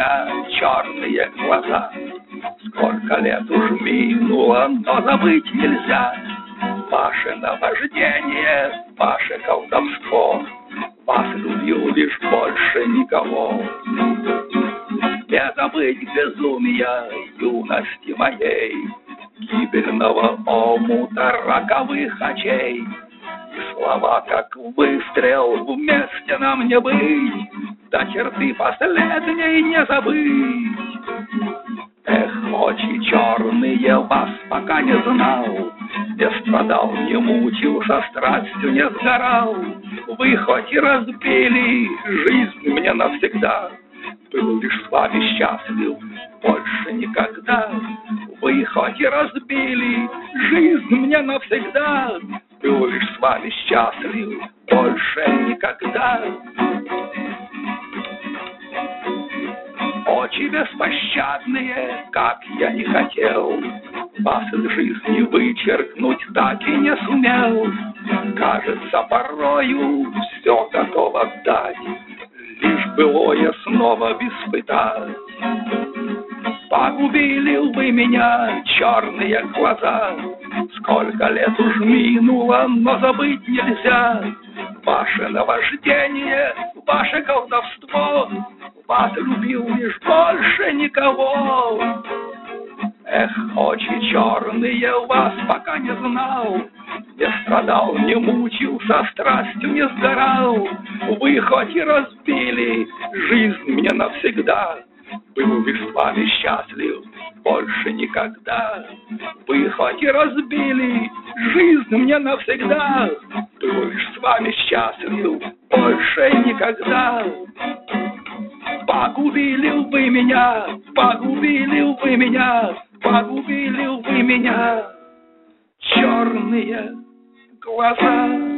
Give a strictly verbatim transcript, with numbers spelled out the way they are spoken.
меня черные глаза. Сколько лет уж минуло, но забыть нельзя ваше наваждение, ваше колдовство. Вас любил лишь больше никого. Не забыть безумия юности моей, гибельного омута роковых очей. И слова, как выстрел, вместе нам не быть, до черты последней не забыть. Эх, очи черные, вас пока не знал, не страдал, не мучился, страстью не сгорал. Вы хоть и разбили жизнь мне навсегда, был лишь с вами счастлив, больше никогда. Вы хоть и разбили жизнь мне навсегда, был лишь с вами счастлив, больше никогда. Очи беспощадные, как я не хотел вас из жизни вычеркнуть, так и не сумел. Кажется, порою все готов отдать, лишь былое снова испытать. Погубили вы меня черные глаза, сколько лет уж минуло, но забыть нельзя ваше наваждение, ваше колдовство. Вас любил лишь больше никого. Эх, очи черные, вас пока не знал, не страдал, не мучился, страстью не сгорал. Вы хоть и разбили жизнь мне навсегда, был лишь с вами счастлив, больше никогда. Вы хоть и разбили жизнь мне навсегда, был лишь с вами счастлив, больше никогда. Погубили вы меня, погубили вы меня, погубили вы меня, черные глаза.